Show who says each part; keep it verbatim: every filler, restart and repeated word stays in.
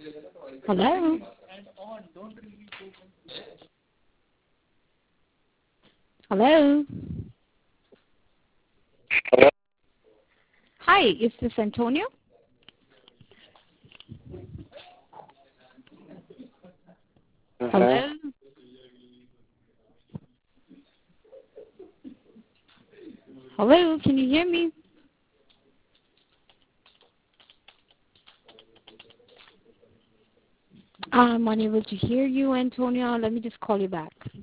Speaker 1: Hello? Hello? Hi, is this Antonio?
Speaker 2: Uh-huh.
Speaker 1: Hello? Hello, can you hear me? I'm unable to hear you, Antonio. Let me just call you back.